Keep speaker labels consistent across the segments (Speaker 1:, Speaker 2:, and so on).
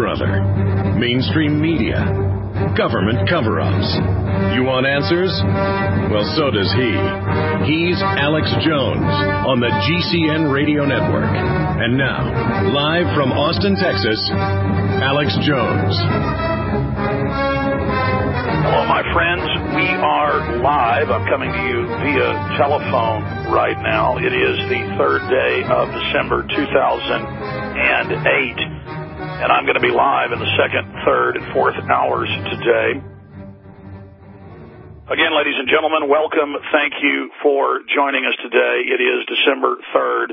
Speaker 1: Brother, mainstream media, government cover-ups. You want answers? Well, so does he. He's Alex Jones on the GCN Radio Network. And now, live from Austin, Texas, Alex Jones.
Speaker 2: Hello, my friends. We are live. I'm coming to you via telephone right now. It is the third day of December 2008, and I'm going to be live in the second, third, and fourth hours today. Again, ladies and gentlemen, welcome. Thank you for joining us today. It is December 3rd,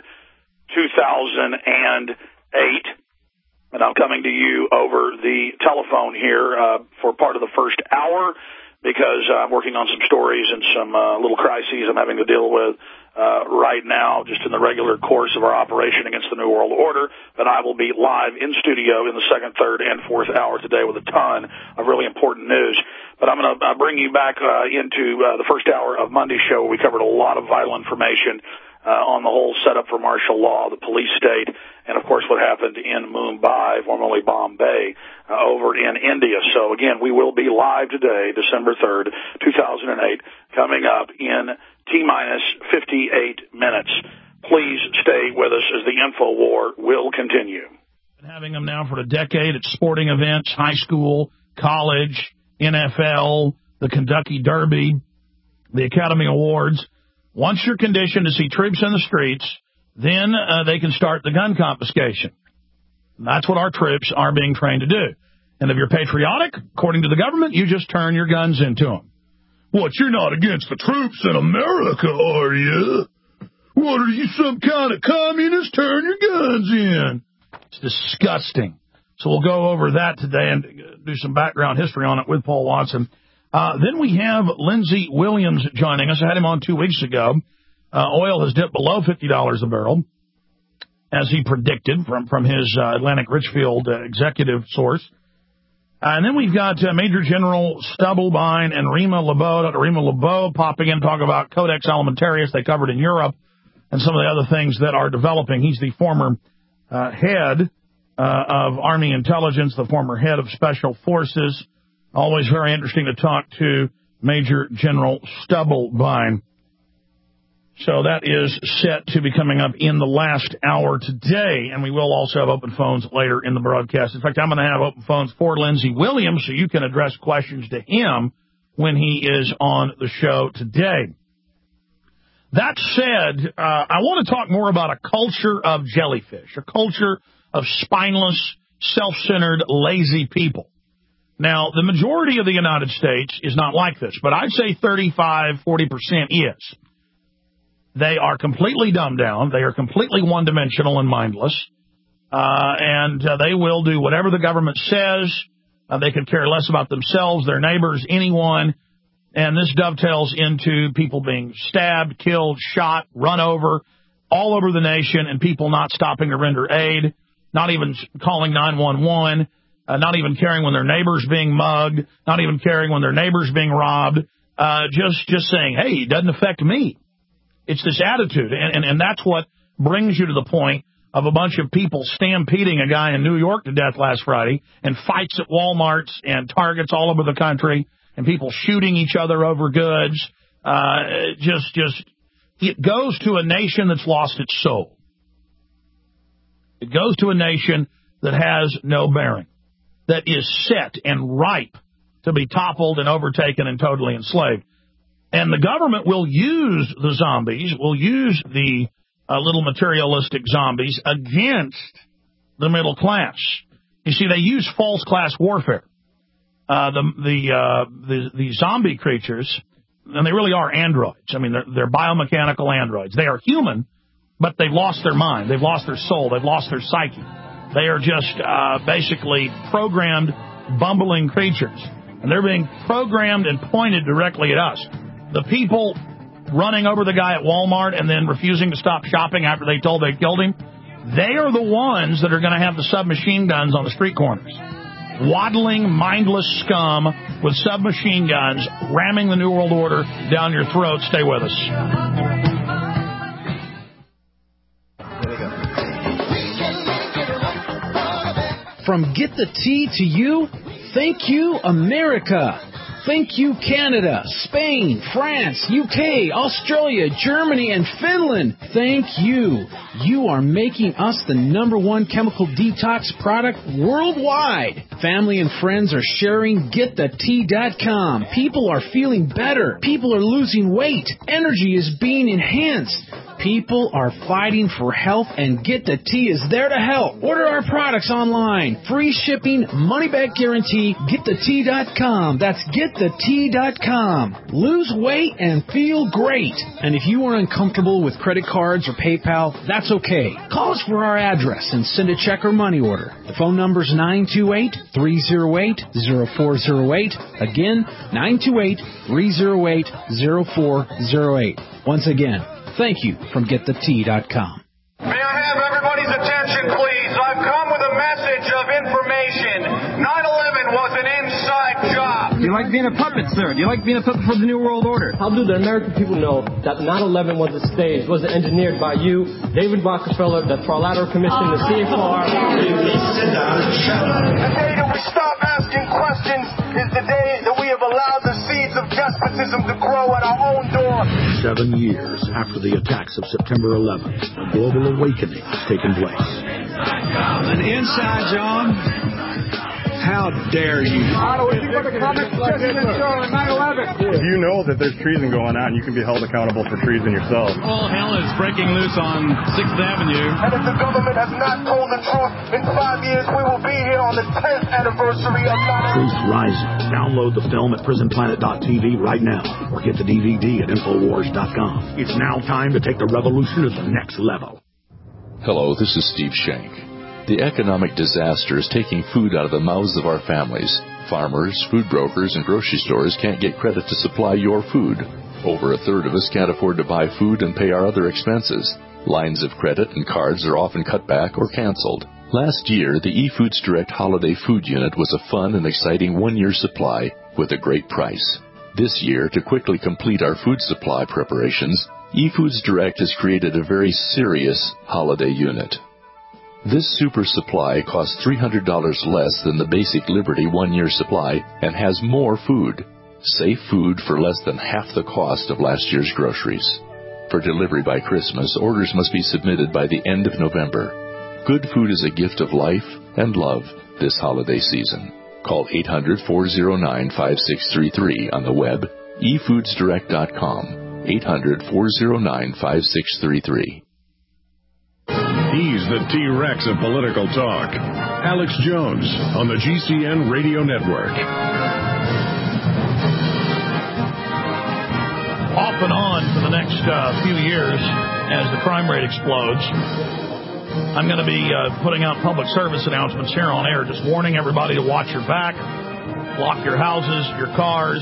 Speaker 2: 2008. And I'm coming to you over the telephone here for part of the first hour because I'm working on some stories and some little crises I'm having to deal with right now, just in the regular course of our operation against the New World Order. But I will be live in studio in the second, third, and fourth hour today with a ton of really important news. But I'm going to bring you back into the first hour of Monday's show, where we covered a lot of vital information on the whole setup for martial law, the police state, and, of course, what happened in Mumbai, formerly Bombay, over in India. So, again, we will be live today, December 3rd, 2008, coming up in T-minus 58 minutes. Please stay with us as the info war will continue.
Speaker 3: Been having them now for a decade at sporting events, high school, college, NFL, the Kentucky Derby, the Academy Awards. Once you're conditioned to see troops in the streets, then they can start the gun confiscation. And that's what our troops are being trained to do. And if you're patriotic, according to the government, you just turn your guns into them. What, you're not against the troops in America, are you? What, are you some kind of communist? Turn your guns in. It's disgusting. So we'll go over that today and do some background history on it with Paul Watson. Then we have Lindsey Williams joining us. I had him on 2 weeks ago. Oil has dipped below $50 a barrel, as he predicted from his Atlantic Richfield executive source. And then we've got Major General Stubblebine and Rima Lebeau. Dr. Rima Lebeau popping in to talk about Codex Alimentarius they covered in Europe and some of the other things that are developing. He's the former head of Army Intelligence, the former head of Special Forces. Always very interesting to talk to Major General Stubblebine. So that is set to be coming up in the last hour today, and we will also have open phones later in the broadcast. In fact, I'm going to have open phones for Lindsey Williams so you can address questions to him when he is on the show today. That said, I want to talk more about a culture of jellyfish, a culture of spineless, self-centered, lazy people. Now, the majority of the United States is not like this, but I'd say 35, 40% is. They are completely dumbed down. They are completely one-dimensional and mindless. And they will do whatever the government says. They could care less about themselves, their neighbors, anyone. And this dovetails into people being stabbed, killed, shot, run over, all over the nation, and people not stopping to render aid, not even calling 911. Not even caring when their neighbor's being mugged, not even caring when their neighbor's being robbed, just saying, hey, it doesn't affect me. It's this attitude, and that's what brings you to the point of a bunch of people stampeding a guy in New York to death last Friday, and fights at Walmarts and Targets all over the country, and people shooting each other over goods. It goes to a nation that's lost its soul. It goes to a nation that has no bearing, that is set and ripe to be toppled and overtaken and totally enslaved. And the government will use the zombies, will use the little materialistic zombies against the middle class. You see, they use false class warfare. The zombie creatures, and they really are androids. I mean, they're biomechanical androids. They are human, but they've lost their mind. They've lost their soul. They've lost their psyche. They are just basically programmed, bumbling creatures. And they're being programmed and pointed directly at us. The people running over the guy at Walmart and then refusing to stop shopping after they told they killed him, they are the ones that are going to have the submachine guns on the street corners. Waddling, mindless scum with submachine guns ramming the New World Order down your throat. Stay with us.
Speaker 4: From Get the Tea to you, thank you, America. Thank you, Canada, Spain, France, UK, Australia, Germany, and Finland. Thank you. You are making us the #1 chemical detox product worldwide. Family and friends are sharing GetTheTea.com. People are feeling better. People are losing weight. Energy is being enhanced. People are fighting for health, and Get the Tea is there to help. Order our products online. Free shipping, money-back guarantee, GetTheTea.com. That's GetTheTea.com. Lose weight and feel great. And if you are uncomfortable with credit cards or PayPal, that's okay. Call us for our address and send a check or money order. The phone number is 928-308-0408. Again, 928-308-0408. Once again, thank you from GetTheTea.com.
Speaker 5: May I have everybody's attention, please? I've come with a message of information. 9/11 was an inside job.
Speaker 6: Do you like being a puppet, sir? Do you like being a puppet for the New World Order?
Speaker 7: How do the American people know that 9/11 was staged, was engineered by you, David Rockefeller, the Trilateral Commission, the CFR?
Speaker 5: The day that we stop asking questions is the day that we have allowed the seeds of despotism to grow at our own door.
Speaker 8: 7 years after the attacks of September 11th, a global awakening has taken place.
Speaker 9: An inside job? How dare you?
Speaker 10: If you know that there's treason going on, you can be held accountable for treason yourself.
Speaker 11: All hell is breaking loose on 6th Avenue.
Speaker 5: And if the government has not told the truth, in 5 years we will be here on the 10th anniversary of 9/11.
Speaker 8: Truth Rising. Download the film at prisonplanet.tv right now or get the DVD at Infowars.com. It's now time to take the revolution to the next level.
Speaker 12: Hello, this is Steve Shank. The economic disaster is taking food out of the mouths of our families. Farmers, food brokers, and grocery stores can't get credit to supply your food. Over a third of us can't afford to buy food and pay our other expenses. Lines of credit and cards are often cut back or canceled. Last year, the eFoods Direct Holiday Food Unit was a fun and exciting one-year supply with a great price. This year, to quickly complete our food supply preparations, eFoods Direct has created a very serious holiday unit. This super supply costs $300 less than the basic Liberty one-year supply and has more food. Safe food for less than half the cost of last year's groceries. For delivery by Christmas, orders must be submitted by the end of November. Good food is a gift of life and love this holiday season. Call 800-409-5633 on the web, efoodsdirect.com, 800-409-5633.
Speaker 1: He's the T-Rex of political talk. Alex Jones on the GCN Radio Network.
Speaker 3: Off and on for the next few years as the crime rate explodes. I'm going to be putting out public service announcements here on air, just warning everybody to watch your back, lock your houses, your cars.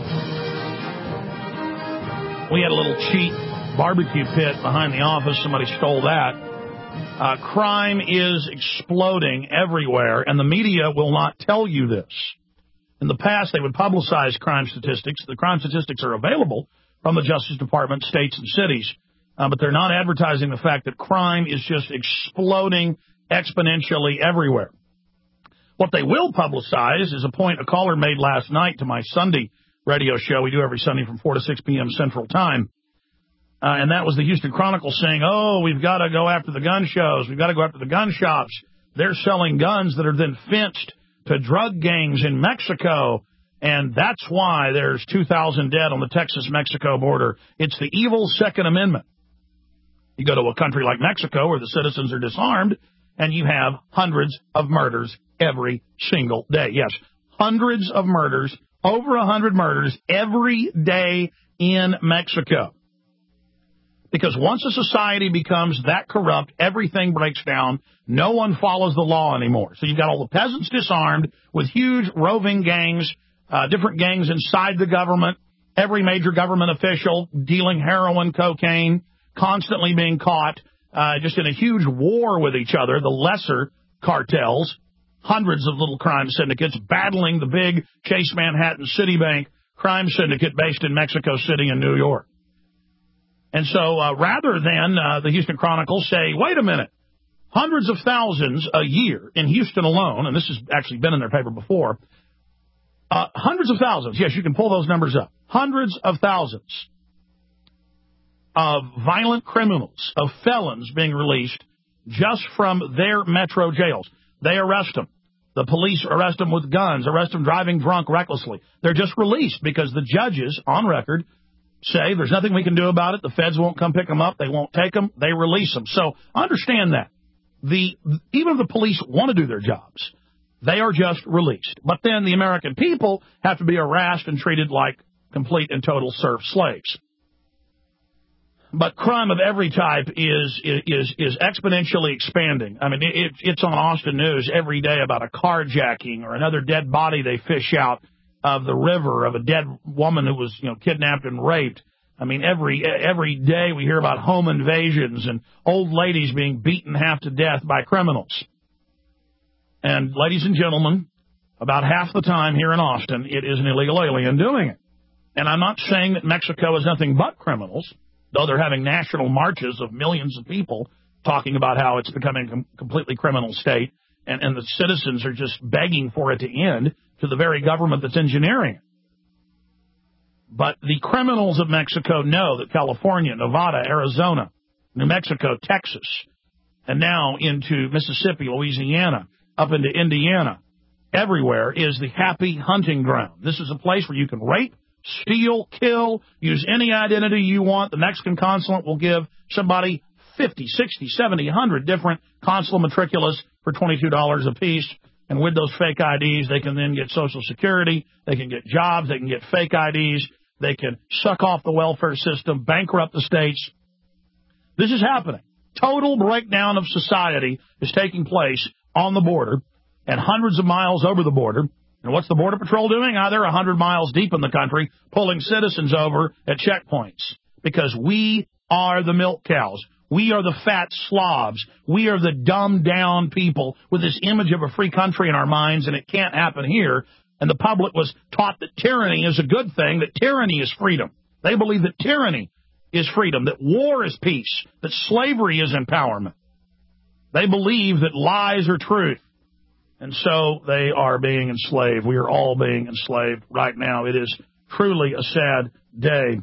Speaker 3: We had a little cheap barbecue pit behind the office. Somebody stole that. Crime is exploding everywhere, and the media will not tell you this. In the past, they would publicize crime statistics. The crime statistics are available from the Justice Department, states, and cities, but they're not advertising the fact that crime is just exploding exponentially everywhere. What they will publicize is a point a caller made last night to my Sunday radio show we do every Sunday from 4 to 6 p.m. Central Time. And that was the Houston Chronicle saying, oh, we've got to go after the gun shows. We've got to go after the gun shops. They're selling guns that are then fenced to drug gangs in Mexico. And that's why there's 2,000 dead on the Texas-Mexico border. It's the evil Second Amendment. You go to a country like Mexico where the citizens are disarmed, and you have hundreds of murders every single day. Yes, hundreds of murders, over 100 murders every day in Mexico. Because once a society becomes that corrupt, everything breaks down. No one follows the law anymore. So you've got all the peasants disarmed with huge roving gangs, different gangs inside the government, every major government official dealing heroin, cocaine, constantly being caught, just in a huge war with each other, the lesser cartels, hundreds of little crime syndicates battling the big Chase Manhattan Citibank crime syndicate based in Mexico City and New York. And so rather than the Houston Chronicle say, wait a minute, hundreds of thousands a year in Houston alone, and this has actually been in their paper before, hundreds of thousands, yes, you can pull those numbers up, hundreds of thousands of violent criminals, of felons being released just from their metro jails. They arrest them. The police arrest them with guns, arrest them driving drunk recklessly. They're just released because the judges, on record, say there's nothing we can do about it. The feds won't come pick them up. They won't take them. They release them. So understand that. Even if the police want to do their jobs, they are just released. But then the American people have to be harassed and treated like complete and total serf slaves. But crime of every type is exponentially expanding. I mean, it's on Austin News every day about a carjacking or another dead body they fish out of the river of a dead woman who was, kidnapped and raped. I mean, every day we hear about home invasions and old ladies being beaten half to death by criminals. And ladies and gentlemen, about half the time here in Austin, it is an illegal alien doing it. And I'm not saying that Mexico is nothing but criminals, though they're having national marches of millions of people talking about how it's becoming a completely criminal state, and the citizens are just begging for it to end to the very government that's engineering it. But the criminals of Mexico know that California, Nevada, Arizona, New Mexico, Texas, and now into Mississippi, Louisiana, up into Indiana, everywhere is the happy hunting ground. This is a place where you can rape, steal, kill, use any identity you want. The Mexican consulate will give somebody 50, 60, 70, 100 different consular matriculas for $22 a piece. And with those fake IDs, they can then get Social Security, they can get jobs, they can get fake IDs, they can suck off the welfare system, bankrupt the states. This is happening. Total breakdown of society is taking place on the border and hundreds of miles over the border. And what's the Border Patrol doing? They're 100 miles deep in the country, pulling citizens over at checkpoints because we are the milk cows. We are the fat slobs. We are the dumbed-down people with this image of a free country in our minds, and it can't happen here. And the public was taught that tyranny is a good thing, that tyranny is freedom. They believe that tyranny is freedom, that war is peace, that slavery is empowerment. They believe that lies are truth. And so they are being enslaved. We are all being enslaved right now. It is truly a sad day.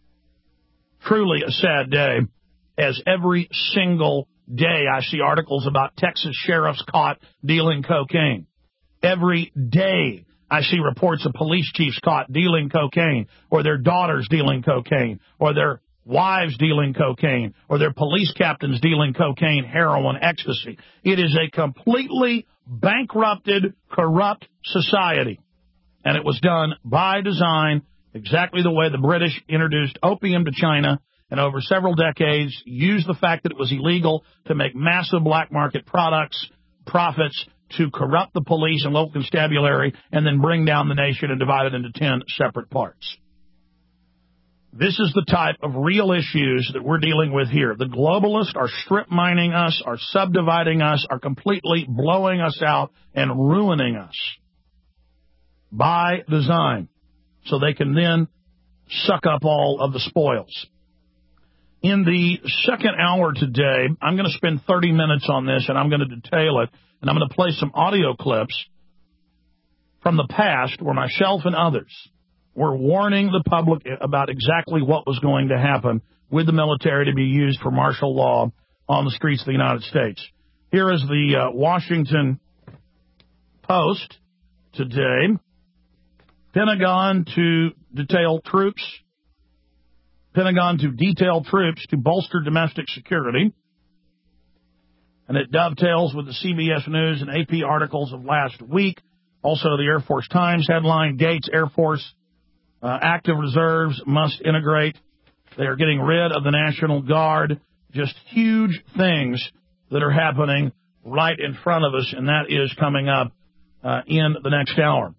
Speaker 3: Truly a sad day. As every single day I see articles about Texas sheriffs caught dealing cocaine. Every day I see reports of police chiefs caught dealing cocaine, or their daughters dealing cocaine, or their wives dealing cocaine, or their police captains dealing cocaine, heroin, ecstasy. It is a completely bankrupted, corrupt society. And it was done by design, exactly the way the British introduced opium to China, and over several decades used the fact that it was illegal to make massive black market profits, to corrupt the police and local constabulary, and then bring down the nation and divide it into 10 separate parts. This is the type of real issues that we're dealing with here. The globalists are strip mining us, are subdividing us, are completely blowing us out and ruining us by design so they can then suck up all of the spoils. In the second hour today, I'm going to spend 30 minutes on this, and I'm going to detail it, and I'm going to play some audio clips from the past where myself and others were warning the public about exactly what was going to happen with the military to be used for martial law on the streets of the United States. Here is the Washington Post today. Pentagon to detail troops to bolster domestic security. And it dovetails with the CBS News and AP articles of last week. Also, the Air Force Times headline, Gates Air Force active reserves must integrate. They are getting rid of the National Guard. Just huge things that are happening right in front of us, and that is coming up in the next hour.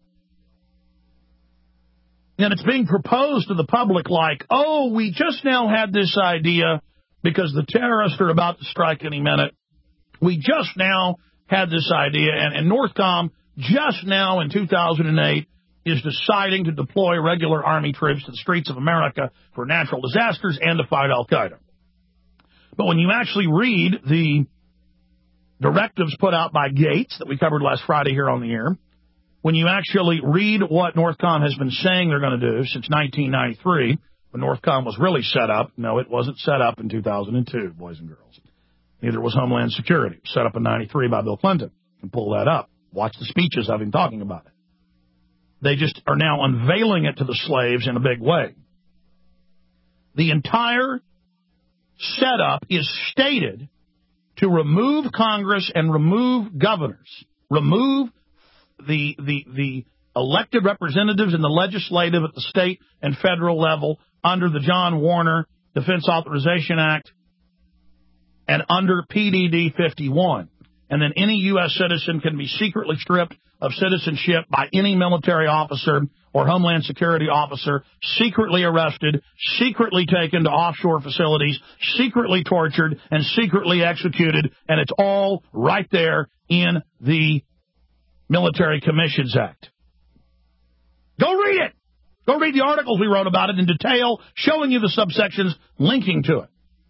Speaker 3: And it's being proposed to the public like, oh, we just now had this idea because the terrorists are about to strike any minute. We just now had this idea, and NORTHCOM just now in 2008 is deciding to deploy regular Army troops to the streets of America for natural disasters and to fight al-Qaeda. But when you actually read the directives put out by Gates that we covered last Friday here on the air, when you actually read what Northcom has been saying they're going to do since 1993, when Northcom was really set up. No, it wasn't set up in 2002, boys and girls. Neither was Homeland Security. It was set up in 93 by Bill Clinton. You can pull that up. Watch the speeches of him talking about it. They just are now unveiling it to the slaves in a big way. The entire setup is stated to remove Congress and remove governors, remove the elected representatives in the legislative at the state and federal level under the John Warner Defense Authorization Act and under PDD 51. And then any U.S. citizen can be secretly stripped of citizenship by any military officer or Homeland Security officer, secretly arrested, secretly taken to offshore facilities, secretly tortured, and secretly executed, and it's all right there in the Military Commissions Act. Go read it. Go read the articles we wrote about it in detail, showing you the subsections linking to it.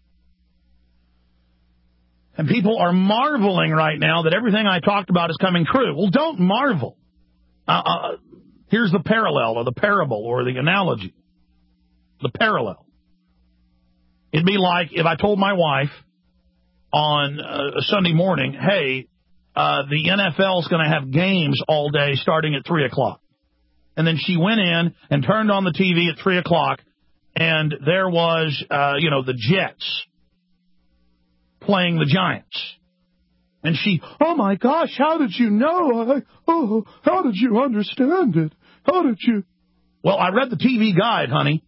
Speaker 3: And people are marveling right now that everything I talked about is coming true. Well, don't marvel. Here's the parallel or the parable or the analogy. The parallel. It'd be like if I told my wife on a Sunday morning, hey, the NFL's going to have games all day starting at 3 o'clock. And then she went in and turned on the TV at 3 o'clock, and there was, the Jets playing the Giants. And she, oh, my gosh, how did you know? How did you understand it? How did you? Well, I read the TV guide, honey.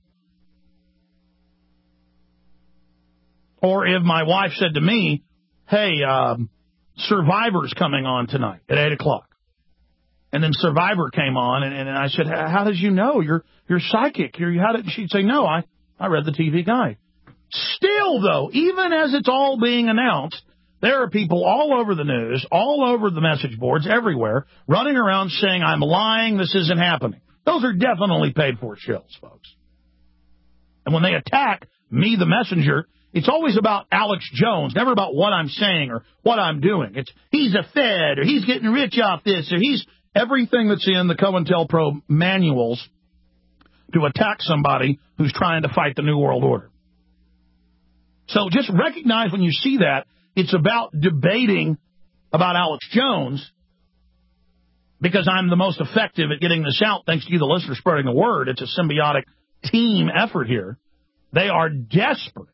Speaker 3: Or if my wife said to me, hey, Survivor's coming on tonight at 8 o'clock. And then Survivor came on, and I said, how did you know? You're psychic. She'd say, no, I read the TV guide. Still, though, even as it's all being announced, there are people all over the news, all over the message boards, everywhere, running around saying, I'm lying, this isn't happening. Those are definitely paid for shills, folks. And when they attack me, the messenger, it's always about Alex Jones, never about what I'm saying or what I'm doing. It's he's a Fed, or he's getting rich off this, or he's everything that's in the COINTELPRO manuals to attack somebody who's trying to fight the New World Order. So just recognize when you see that, it's about debating about Alex Jones because I'm the most effective at getting this out thanks to you, the listener, spreading the word. It's a symbiotic team effort here. They are desperate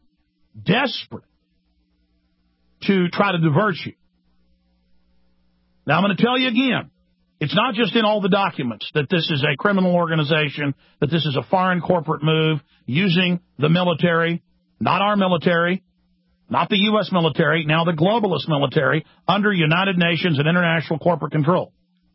Speaker 3: to try to divert you. Now, I'm going to tell you again, it's not just in all the documents that this is a criminal organization, that this is a foreign corporate move using the military, not our military, not the U.S. military, now the globalist military, under United Nations and international corporate control,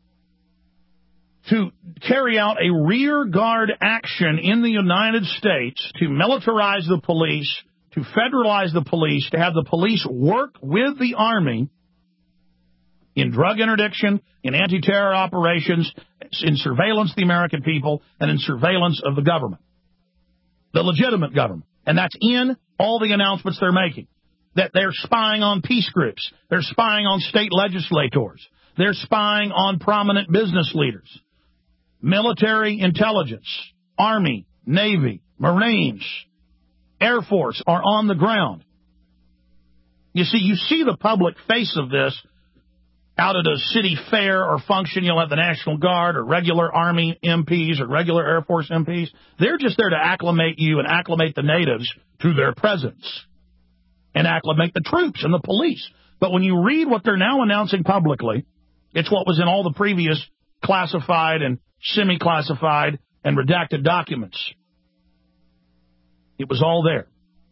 Speaker 3: to carry out a rear guard action in the United States to militarize the police, to federalize the police, to have the police work with the Army in drug interdiction, in anti-terror operations, in surveillance of the American people, and in surveillance of the government, the legitimate government. And that's in all the announcements they're making, that they're spying on peace groups, they're spying on state legislators, they're spying on prominent business leaders. Military intelligence, Army, Navy, Marines, Air Force are on the ground. You see the public face of this out at a city fair or function. You'll have the National Guard or regular Army MPs or regular Air Force MPs. They're just there to acclimate you and acclimate the natives to their presence and acclimate the troops and the police. But when you read what they're now announcing publicly, it's what was in all the previous classified and semi-classified and redacted documents. It was all there.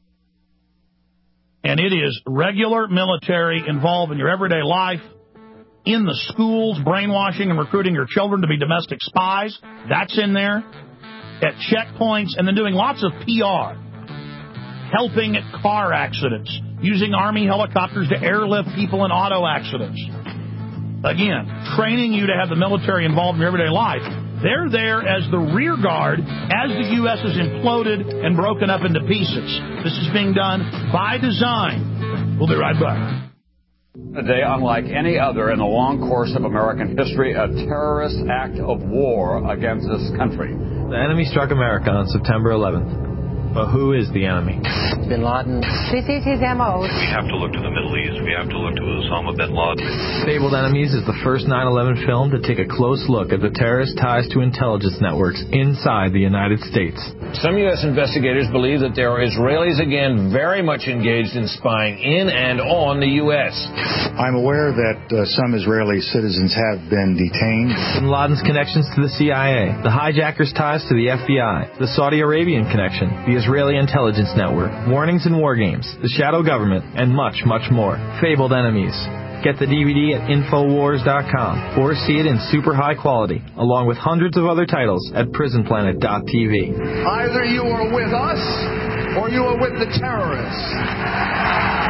Speaker 3: And it is regular military involved in your everyday life, in the schools, brainwashing and recruiting your children to be domestic spies. That's in there. At checkpoints, and then doing lots of PR. Helping at car accidents. Using Army helicopters to airlift people in auto accidents. Again, training you to have the military involved in your everyday life. They're there as the rear guard as the U.S. is imploded and broken up into pieces. This is being done by design. We'll be right back.
Speaker 13: A day unlike any other in the long course of American history, a terrorist act of war against this country.
Speaker 14: The enemy struck America on September 11th. But who is the enemy?
Speaker 15: Bin Laden. This is his MO.
Speaker 16: We have to look to the Middle East. We have to look to Osama bin Laden.
Speaker 14: Fabled Enemies is the first 9/11 film to take a close look at the terrorist ties to intelligence networks inside the United States.
Speaker 17: Some U.S. investigators believe that there are Israelis again very much engaged in spying in and on the U.S.
Speaker 18: I'm aware that some Israeli citizens have been detained.
Speaker 14: Bin Laden's connections to the CIA, the hijackers' ties to the FBI, the Saudi Arabian connection, the Israeli intelligence network, warnings and war games, the shadow government, and much, much more. Fabled Enemies. Get the DVD at Infowars.com or see it in super high quality, along with hundreds of other titles at PrisonPlanet.tv.
Speaker 5: Either you are with us or you are with the terrorists.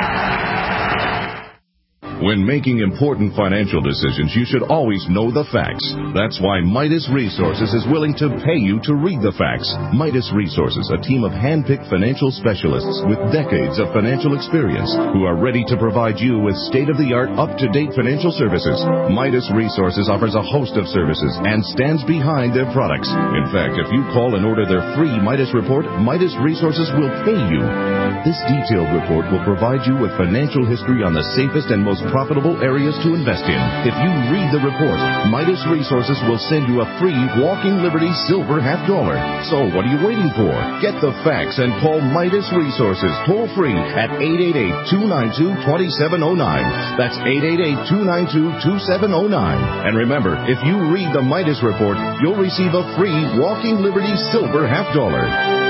Speaker 1: When making important financial decisions, you should always know the facts. That's why Midas Resources is willing to pay you to read the facts. Midas Resources, a team of hand-picked financial specialists with decades of financial experience who are ready to provide you with state-of-the-art, up-to-date financial services. Midas Resources offers a host of services and stands behind their products. In fact, if you call and order their free Midas report, Midas Resources will pay you. This detailed report will provide you with financial history on the safest and most profitable areas to invest in. If you read the report, Midas Resources will send you a free Walking Liberty Silver $50. So what are you waiting for? Get the facts and call Midas Resources toll free at 888-292-2709. That's 888-292-2709. And remember, if you read the Midas report, you'll receive a free Walking Liberty Silver $50.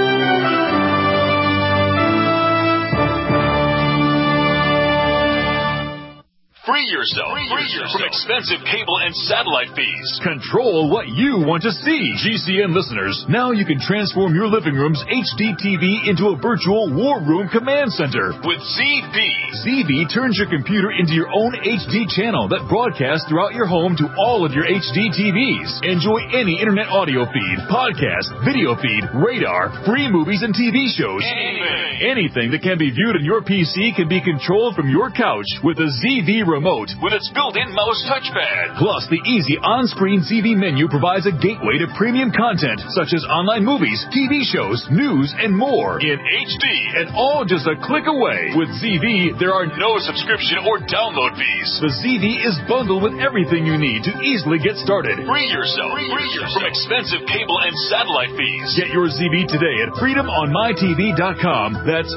Speaker 19: Free yourself from expensive cable and satellite fees. Control what you want to see. GCN listeners, now you can transform your living room's HD TV into a virtual war room command center with ZV. ZV turns your computer into your own HD channel that broadcasts throughout your home to all of your HD TVs. Enjoy any internet audio feed, podcast, video feed, radar, free movies and TV shows. Anything that can be viewed on your PC can be controlled from your couch with a ZV remote with its built-in mouse touchpad. Plus, the easy on-screen ZV menu provides a gateway to premium content such as online movies, TV shows, news, and more in HD, and all just a click away. With ZV, there are no subscription or download fees. The ZV is bundled with everything you need to easily get started. Free yourself from expensive cable and satellite fees. Get your ZV today at freedomonmytv.com. That's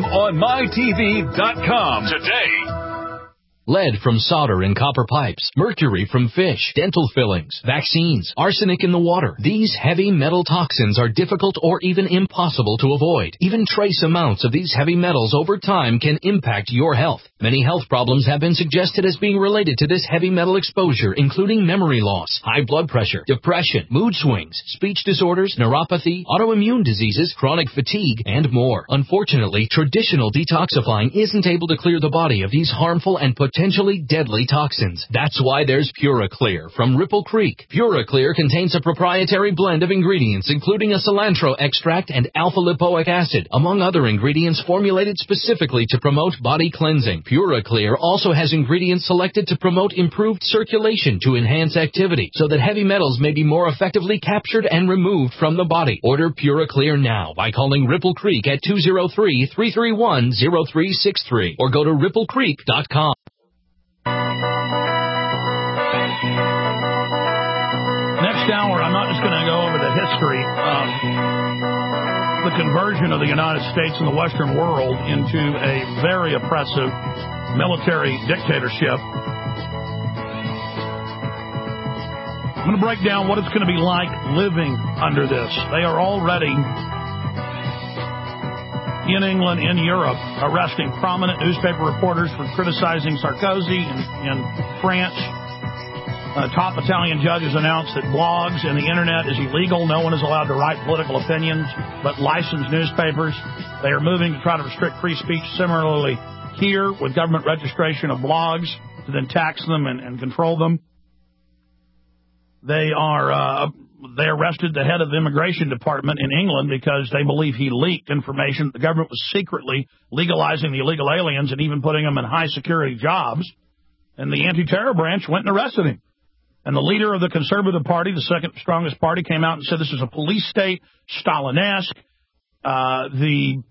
Speaker 19: freedomonmytv.com today.
Speaker 20: Lead from solder in copper pipes, mercury from fish, dental fillings, vaccines, arsenic in the water. These heavy metal toxins are difficult or even impossible to avoid. Even trace amounts of these heavy metals over time can impact your health. Many health problems have been suggested as being related to this heavy metal exposure, including memory loss, high blood pressure, depression, mood swings, speech disorders, neuropathy, autoimmune diseases, chronic fatigue, and more. Unfortunately, traditional detoxifying isn't able to clear the body of these harmful and potentially deadly toxins. That's why there's PuraClear from Ripple Creek. PuraClear contains a proprietary blend of ingredients, including a cilantro extract and alpha-lipoic acid, among other ingredients formulated specifically to promote body cleansing. PuraClear also has ingredients selected to promote improved circulation to enhance activity, so that heavy metals may be more effectively captured and removed from the body. Order PuraClear now by calling Ripple Creek at 203-331-0363 or go to ripplecreek.com.
Speaker 3: Next hour, I'm not just going to go over the history of the conversion of the United States and the Western world into a very oppressive military dictatorship. I'm going to break down what it's going to be like living under this. They are already in England, in Europe, arresting prominent newspaper reporters for criticizing Sarkozy. In France, top Italian judges announced that blogs and the internet is illegal. No one is allowed to write political opinions, but licensed newspapers. They are moving to try to restrict free speech. Similarly, here, with government registration of blogs to then tax them and control them. They arrested the head of the immigration department in England because they believe he leaked information. The government was secretly legalizing the illegal aliens and even putting them in high security jobs. And the anti-terror branch went and arrested him. And the leader of the Conservative Party, the second strongest party, came out and said this is a police state, Stalinesque. The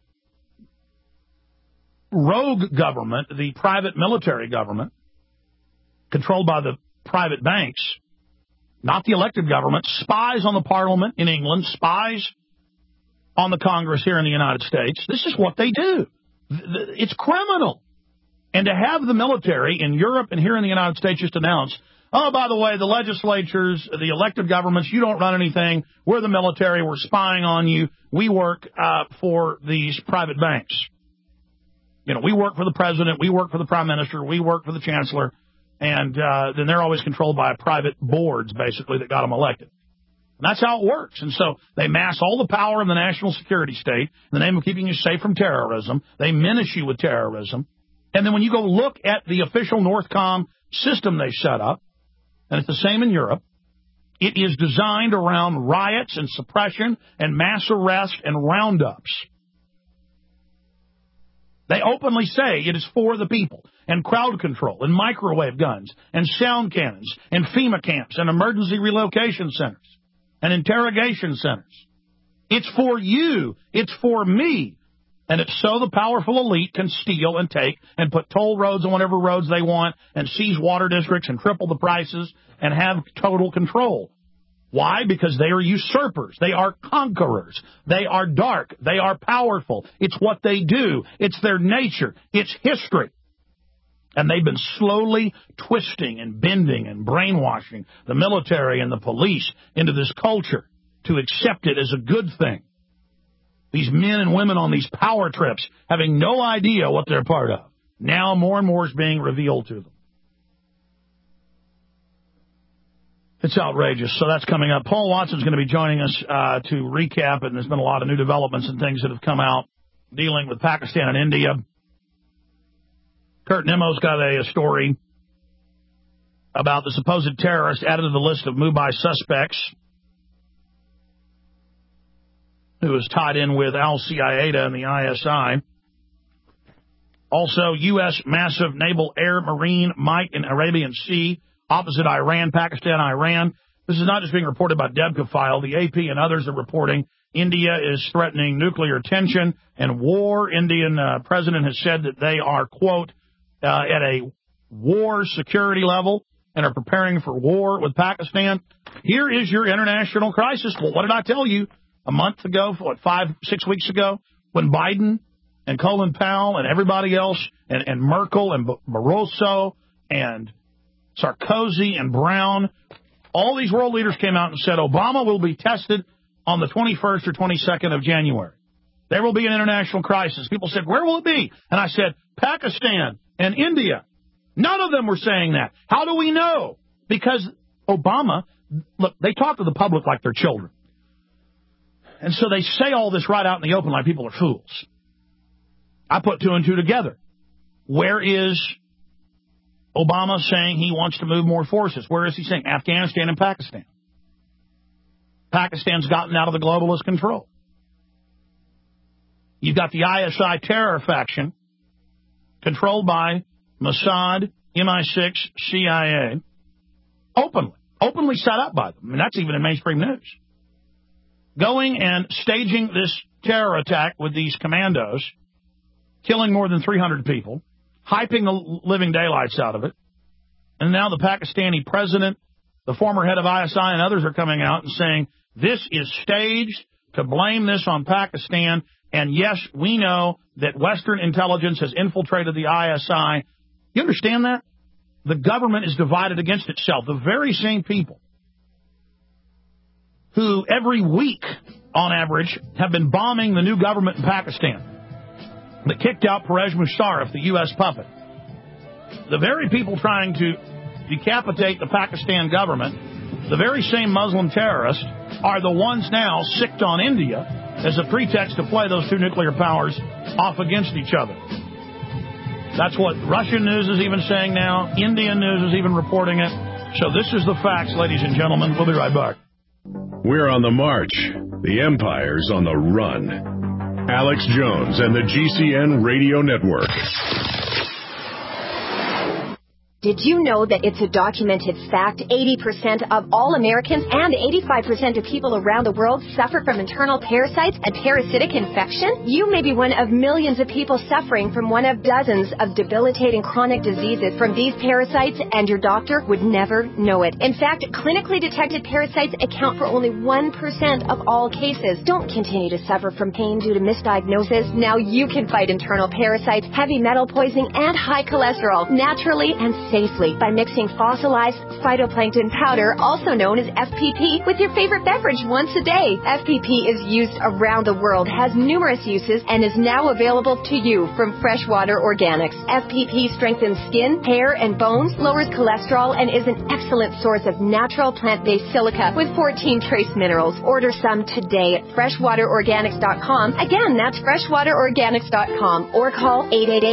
Speaker 3: rogue government, the private military government, controlled by the private banks, not the elected government, spies on the parliament in England, spies on the Congress here in the United States. This is what they do. It's criminal. And to have the military in Europe and here in the United States just announce, oh, by the way, the legislatures, the elected governments, you don't run anything. We're the military. We're spying on you. We work for these private banks. You know, we work for the president. We work for the prime minister. We work for the chancellor. And then they're always controlled by private boards, basically, that got them elected. And that's how it works. And so they mass all the power in the national security state in the name of keeping you safe from terrorism. They menace you with terrorism. And then when you go look at the official Northcom system they set up, and it's the same in Europe, it is designed around riots and suppression and mass arrest and roundups. They openly say it is for the people, and crowd control, and microwave guns, and sound cannons, and FEMA camps, and emergency relocation centers, and interrogation centers. It's for you. It's for me. And it's so the powerful elite can steal and take and put toll roads on whatever roads they want and seize water districts and triple the prices and have total control. Why? Because they are usurpers. They are conquerors. They are dark. They are powerful. It's what they do. It's their nature. It's history. And they've been slowly twisting and bending and brainwashing the military and the police into this culture to accept it as a good thing. These men and women on these power trips having no idea what they're part of. Now more and more is being revealed to them. It's outrageous. So that's coming up. Paul Watson's going to be joining us to recap, and there's been a lot of new developments and things that have come out dealing with Pakistan and India. Kurt Nemo's got a story about the supposed terrorist added to the list of Mumbai suspects who is tied in with al-Qaeda and the ISI. Also, U.S. massive naval air marine might in Arabian Sea opposite Iran, Pakistan, Iran. This is not just being reported by Debka File. The AP and others are reporting India is threatening nuclear tension and war. Indian president has said that they are, quote, at a war security level and are preparing for war with Pakistan. Here is your international crisis. Well, what did I tell you a month ago, 6 weeks ago, when Biden and Colin Powell and everybody else and Merkel and Barroso and Sarkozy and Brown, all these world leaders came out and said Obama will be tested on the 21st or 22nd of January. There will be an international crisis. People said, where will it be? And I said, Pakistan and India. None of them were saying that. How do we know? Because Obama, look, they talk to the public like they're children. And so they say all this right out in the open like people are fools. I put two and two together. Where is Obama saying he wants to move more forces? Where is he saying? Afghanistan and Pakistan. Pakistan's gotten out of the globalist control. You've got the ISI terror faction controlled by Mossad, MI6, CIA, openly set up by them. I mean, that's even in mainstream news. Going and staging this terror attack with these commandos, killing more than 300 people, hyping the living daylights out of it. And now the Pakistani president, the former head of ISI, and others are coming out and saying this is staged to blame this on Pakistan. And yes, we know that Western intelligence has infiltrated the ISI. You understand that? The government is divided against itself. The very same people who every week, on average, have been bombing the new government in Pakistan that kicked out Pervez Musharraf, the U.S. puppet. The very people trying to decapitate the Pakistan government, the very same Muslim terrorists, are the ones now sicked on India as a pretext to play those two nuclear powers off against each other. That's what Russian news is even saying now. Indian news is even reporting it. So this is the facts, ladies and gentlemen. We'll be right back.
Speaker 1: We're on the march. The empire's on the run. Alex Jones and the GCN Radio Network.
Speaker 21: Did you know that it's a documented fact 80% of all Americans and 85% of people around the world suffer from internal parasites and parasitic infection? You may be one of millions of people suffering from one of dozens of debilitating chronic diseases from these parasites, and your doctor would never know it. In fact, clinically detected parasites account for only 1% of all cases. Don't continue to suffer from pain due to misdiagnosis. Now you can fight internal parasites, heavy metal poisoning, and high cholesterol naturally and safely by mixing fossilized phytoplankton powder, also known as FPP, with your favorite beverage once a day. FPP is used around the world, has numerous uses, and is now available to you from Freshwater Organics. FPP strengthens skin, hair, and bones, lowers cholesterol, and is an excellent source of natural plant-based silica with 14 trace minerals. Order some today at freshwaterorganics.com. Again, that's freshwaterorganics.com, or call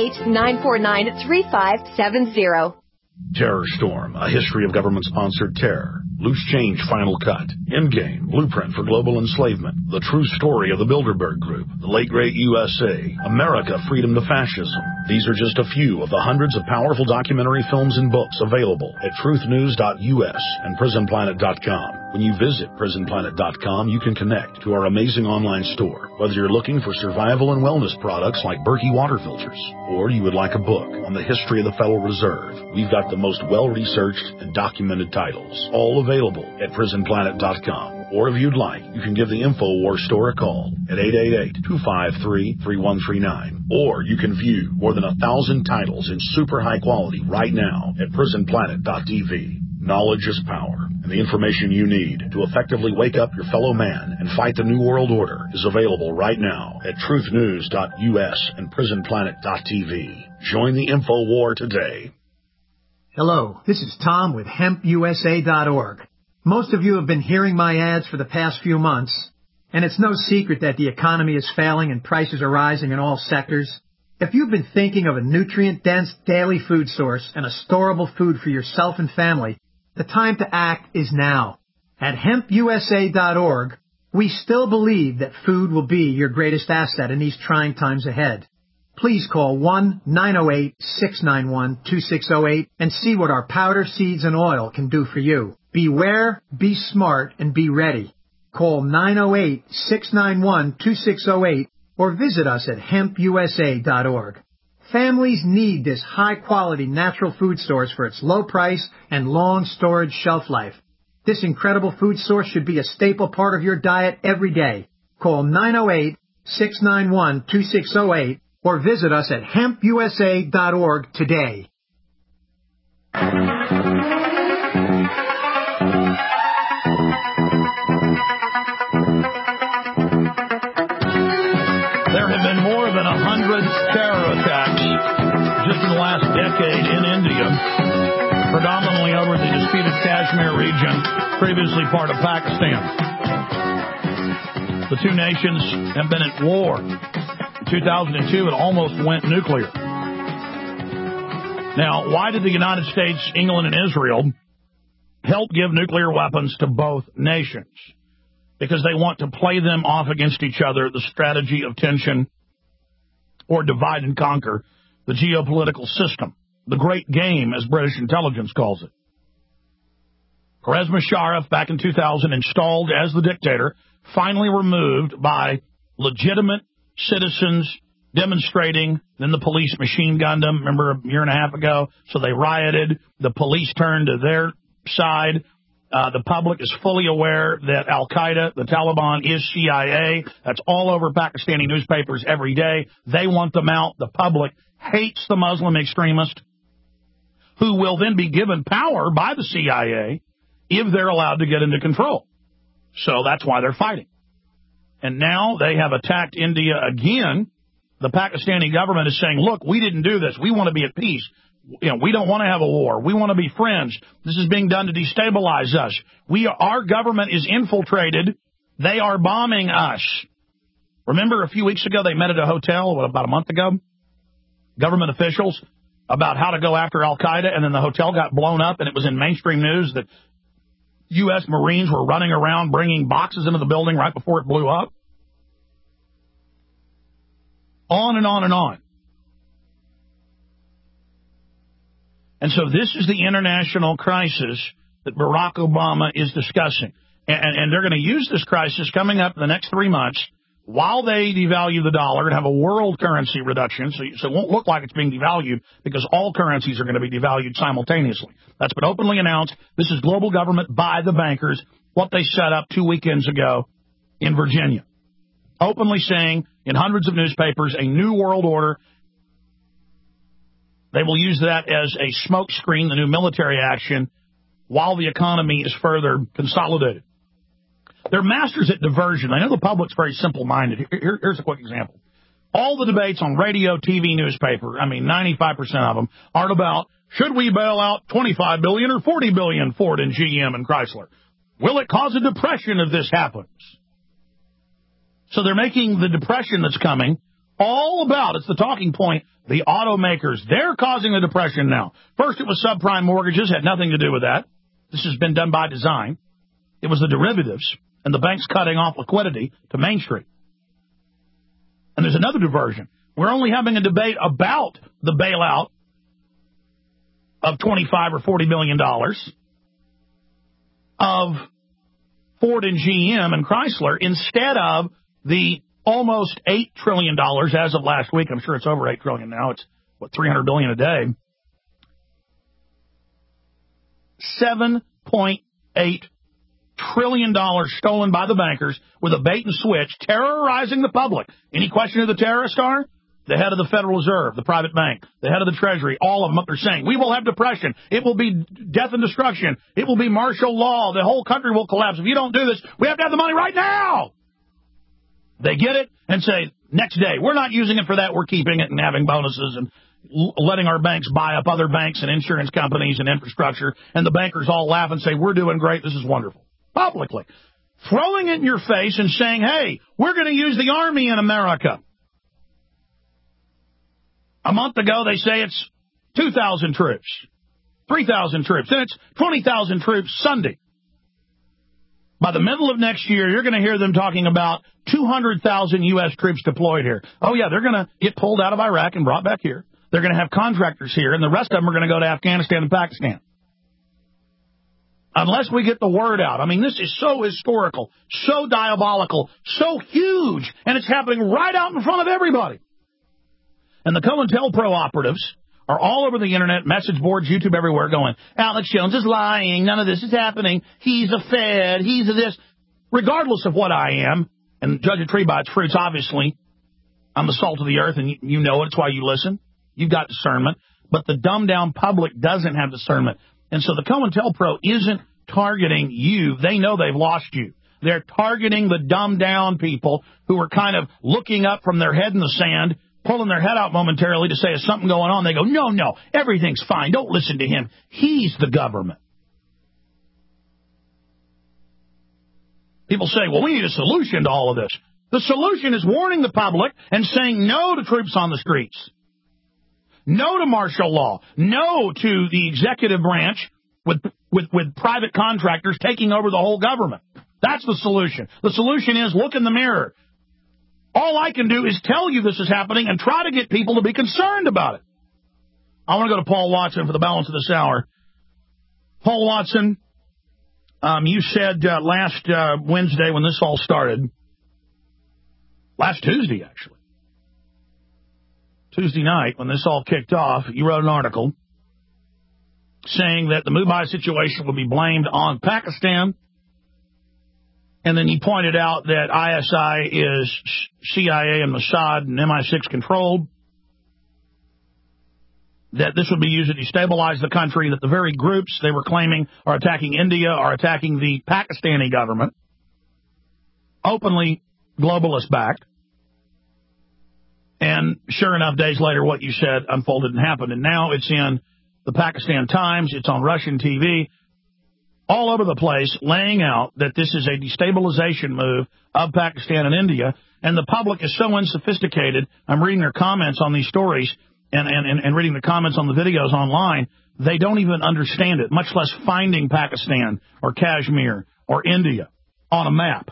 Speaker 21: 888-949-3570.
Speaker 8: Terror Storm, a history of government-sponsored terror. Loose Change Final Cut, Endgame, Blueprint for Global Enslavement, The True Story of the Bilderberg Group, The Late Great USA, America, Freedom to Fascism. These are just a few of the hundreds of powerful documentary films and books available at truthnews.us and prisonplanet.com. When you visit prisonplanet.com, you can connect to our amazing online store. Whether you're looking for survival and wellness products like Berkey water filters, or you would like a book on the history of the Federal Reserve, we've got the most well-researched and documented titles, all available at prisonplanet.com. Or if you'd like, you can give the InfoWars store a call at 888-253-3139. Or you can view more than 1,000 titles in super high quality right now at prisonplanet.tv. Knowledge is power, and the information you need to effectively wake up your fellow man and fight the New World Order is available right now at truthnews.us and prisonplanet.tv. Join the InfoWar today.
Speaker 22: Hello, this is Tom with HempUSA.org. Most of you have been hearing my ads for the past few months, and it's no secret that the economy is failing and prices are rising in all sectors. If you've been thinking of a nutrient-dense daily food source and a storable food for yourself and family, the time to act is now. At HempUSA.org, we still believe that food will be your greatest asset in these trying times ahead. Please call 1-908-691-2608 and see what our powder, seeds, and oil can do for you. Beware, be smart, and be ready. Call 908-691-2608 or visit us at HempUSA.org. Families need this high-quality natural food source for its low price and long storage shelf life. This incredible food source should be a staple part of your diet every day. Call 908-691-2608 or visit us at HempUSA.org today.
Speaker 3: There have been more than 100 terror attacks just in the last decade in India, predominantly over the disputed Kashmir region, previously part of Pakistan. The two nations have been at war. In 2002, it almost went nuclear. Now, why did the United States, England, and Israel help give nuclear weapons to both nations? Because they want to play them off against each other, the strategy of tension, or divide and conquer, the geopolitical system, the great game, as British intelligence calls it. Pervez Musharraf, back in 2000, installed as the dictator, finally removed by legitimate citizens demonstrating. Then the police machine gunned them, remember, a year and a half ago? So they rioted. The police turned to their side. The public is fully aware that Al-Qaeda, the Taliban, is CIA. That's all over Pakistani newspapers every day. They want them out. The public hates the Muslim extremist, who will then be given power by the CIA if they're allowed to get into control. So that's why they're fighting. And now they have attacked India again. The Pakistani government is saying, look, we didn't do this. We want to be at peace. You know, we don't want to have a war. We want to be friends. This is being done to destabilize us. Our government is infiltrated. They are bombing us. Remember a few weeks ago they met at a hotel, about a month ago? Government officials about how to go after Al-Qaeda, and then the hotel got blown up, and it was in mainstream news that U.S. Marines were running around bringing boxes into the building right before it blew up. On and on and on. And so this is the international crisis that Barack Obama is discussing. And they're going to use this crisis coming up in the next 3 months while they devalue the dollar and have a world currency reduction. So it won't look like it's being devalued because all currencies are going to be devalued simultaneously. That's been openly announced. This is global government by the bankers, what they set up 2 weekends ago in Virginia. Openly saying in hundreds of newspapers, a new world order. They will use that as a smoke screen, the new military action, while the economy is further consolidated. They're masters at diversion. I know the public's very simple-minded. Here's a quick example. All the debates on radio, TV, newspaper, 95% of them, are about, should we bail out $25 billion or $40 billion Ford and GM and Chrysler? Will it cause a depression if this happens? So they're making the depression that's coming all about, it's the talking point, the automakers. They're causing the depression now. First, it was subprime mortgages, had nothing to do with that. This has been done by design. It was the derivatives and the banks cutting off liquidity to Main Street. And there's another diversion. We're only having a debate about the bailout of $25 or $40 billion of Ford and GM and Chrysler instead of the almost $8 trillion as of last week. I'm sure it's over $8 trillion now. It's, $300 billion a day. $7.8 trillion stolen by the bankers with a bait and switch, terrorizing the public. Any question who the terrorists are? The head of the Federal Reserve, the private bank, the head of the Treasury, all of them up there saying, we will have depression. It will be death and destruction. It will be martial law. The whole country will collapse. If you don't do this, we have to have the money right now. They get it and say, next day, we're not using it for that. We're keeping it and having bonuses and letting our banks buy up other banks and insurance companies and infrastructure. And the bankers all laugh and say, we're doing great. This is wonderful. Publicly. Throwing it in your face and saying, hey, we're going to use the Army in America. A month ago, they say it's 2,000 troops, 3,000 troops, and it's 20,000 troops Sunday. By the middle of next year, you're going to hear them talking about 200,000 U.S. troops deployed here. Oh, yeah, they're going to get pulled out of Iraq and brought back here. They're going to have contractors here, and the rest of them are going to go to Afghanistan and Pakistan. Unless we get the word out. This is so historical, so diabolical, so huge, and it's happening right out in front of everybody. And the COINTELPRO operatives are all over the internet, message boards, YouTube, everywhere, going, Alex Jones is lying, none of this is happening, he's a Fed, he's a this. Regardless of what I am, and judge a tree by its fruits, obviously, I'm the salt of the earth, and you know it, it's why you listen. You've got discernment. But the dumbed-down public doesn't have discernment. And so the COINTELPRO isn't targeting you. They know they've lost you. They're targeting the dumbed-down people who are kind of looking up from their head in the sand, pulling their head out momentarily to say, is something going on? They go, no, everything's fine. Don't listen to him. He's the government. People say, well, we need a solution to all of this. The solution is warning the public and saying no to troops on the streets. No to martial law. No to the executive branch with private contractors taking over the whole government. That's the solution. The solution is look in the mirror. All I can do is tell you this is happening and try to get people to be concerned about it. I want to go to Paul Watson for the balance of this hour. Paul Watson, you said last Wednesday when this all started, last Tuesday actually, Tuesday night when this all kicked off, you wrote an article saying that the Mumbai situation would be blamed on Pakistan. And then he pointed out that ISI is CIA and Mossad and MI6 controlled, that this would be used to destabilize the country, that the very groups they were claiming are attacking India are attacking the Pakistani government, openly globalist-backed. And sure enough, days later, what you said unfolded and happened. And now it's in the Pakistan Times, it's on Russian TV, all over the place, laying out that this is a destabilization move of Pakistan and India, and the public is so unsophisticated. I'm reading their comments on these stories and reading the comments on the videos online. They don't even understand it, much less finding Pakistan or Kashmir or India on a map.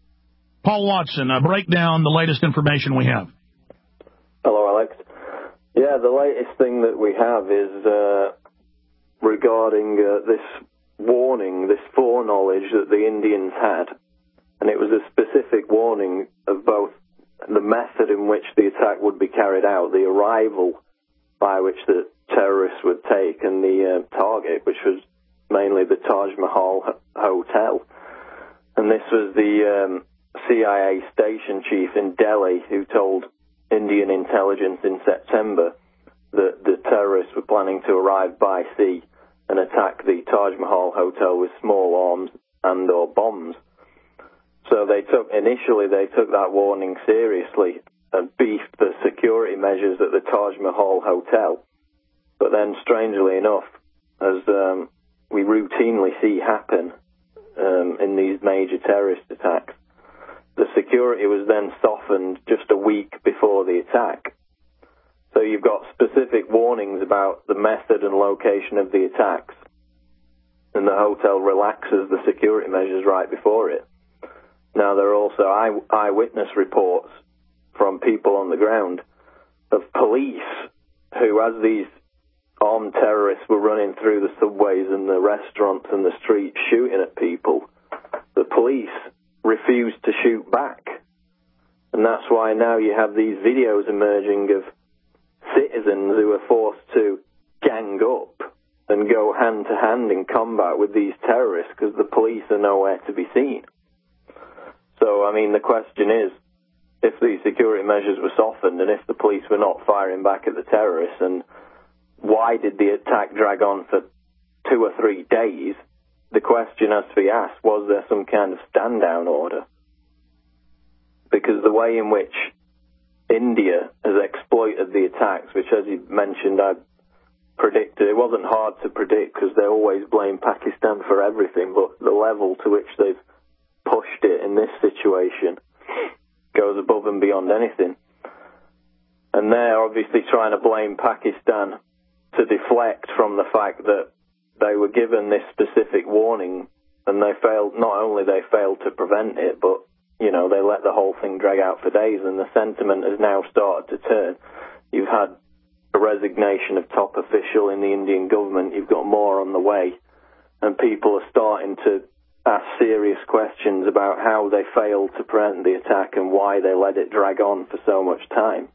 Speaker 3: Paul Watson, break down the latest information we have.
Speaker 2: Hello, Alex. Yeah, the latest thing that we have is regarding this warning, this foreknowledge that the Indians had. And it was a specific warning of both the method in which the attack would be carried out, the arrival by which the terrorists would take, and the target, which was mainly the Taj Mahal Hotel. And this was the CIA station chief in Delhi who told Indian intelligence in September that the terrorists were planning to arrive by sea and attack the Taj Mahal Hotel with small arms and or bombs. So initially they took that warning seriously and beefed the security measures at the Taj Mahal Hotel. But then, strangely enough, as we routinely see happen in these major terrorist attacks, the security was then softened just a week before the attack. So you've got specific warnings about the method and location of the attacks, and the hotel relaxes the security measures right before it. Now, there are also eyewitness reports from people on the ground of police who, as these armed terrorists were running through the subways and the restaurants and the streets shooting at people, the police refused to shoot back. And that's why now you have these videos emerging of citizens who are forced to gang up and go hand to hand in combat with these terrorists because the police are nowhere to be seen. So, I mean, the question is, if these security measures were softened and if the police were not firing back at the terrorists, and why did the attack drag on for 2 or 3 days? The question has to be asked, was there some kind of stand-down order? Because the way in which India has exploited the attacks, which, as you mentioned, I predicted, it wasn't hard to predict because they always blame Pakistan for everything, but the level to which they've pushed it in this situation goes above and beyond anything. And they're obviously trying to blame Pakistan to deflect from the fact that they were given this specific warning and they failed, not only they failed to prevent it, but, you know, they let the whole thing drag out for days, and the sentiment has now started to turn. You've had a resignation of top official in the Indian government, you've got more on the way, and people are starting to ask serious questions about how they failed to prevent the attack and why they let it drag on for so much time.